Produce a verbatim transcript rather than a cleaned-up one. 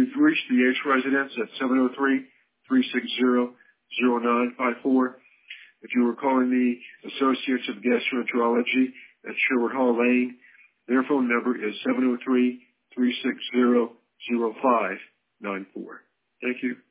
You've reached the H residence at seven oh three, three six zero, zero nine five four. If you were calling the Associates of Gastroenterology at Sherwood Hall Lane, their phone number is seven oh three, three six zero, zero five nine four. Thank you.